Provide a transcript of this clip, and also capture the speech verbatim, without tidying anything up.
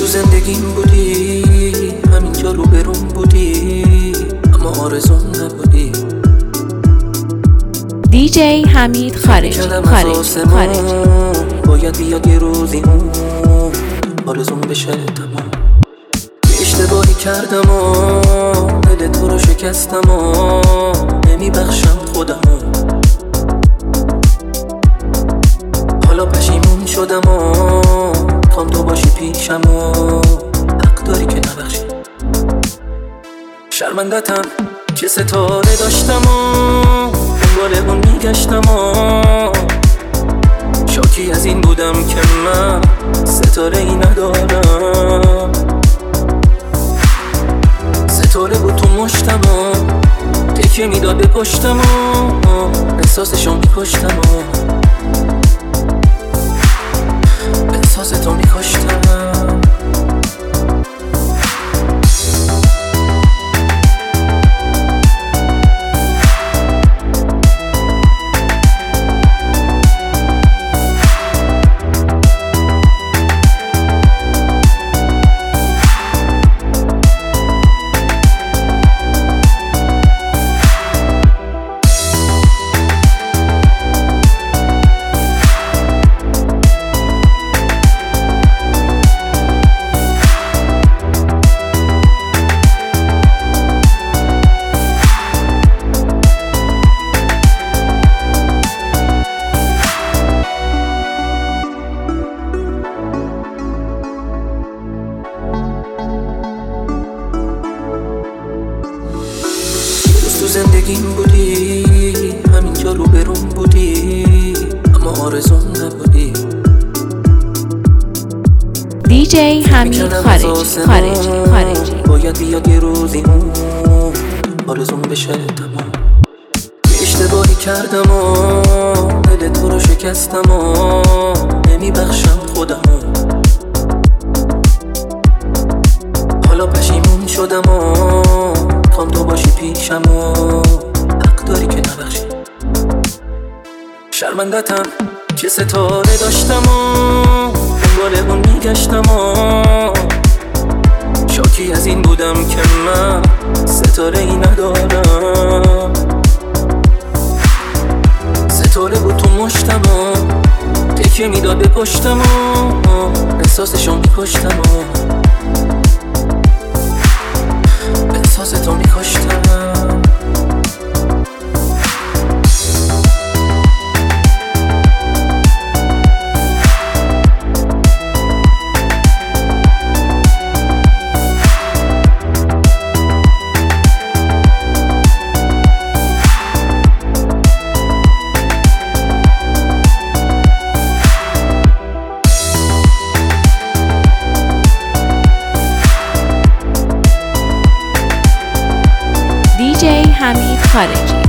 زندگیم بودی، همینجا رو برون بودی، اما آرزوم نبودی. دی جی حمید خارجی خارجی خارجی باید بیاد یه روزی اون آرزوم بشه تمام. اشتباهی کردم و دل تو رو شکستم و نمیبخشم خودمو. حالا پشیمون شدم و خوام تو باشی پیشم و حق داری که نبخشی. شرمندتم که ستاره داشتم و دنبال اون میگشتم و شاکی از این بودم که من ستاره ای ندارم. ستاره بود تو مشتم و تکیه میداد به پشتم و احساسشو میکشتم و احساس تو میکشتم. تو زندگیم بودی، همینجا رو برون بودی، اما آرزوم نبودی. دی جی حمید خارجی خارجی خارجی باید بیاد یه روزی اون آرزوم بشه تمام. اشتباهی کردم و دل تو رو شکستم و نمیبخشم خودمو. حالا پشیمون شدم و خوام تو باشی پیشم و حق داری که نبخشی. شرمندتم که ستاره داشتم و دنبال اون میگشتم و شاکی از این بودم که من ستاره ای ندارم. ستاره بود تو مشتم و تکیه میداد به پشتم و احساسشو میکشتم و احساس تو میکشتم. دی جی حمید خارجی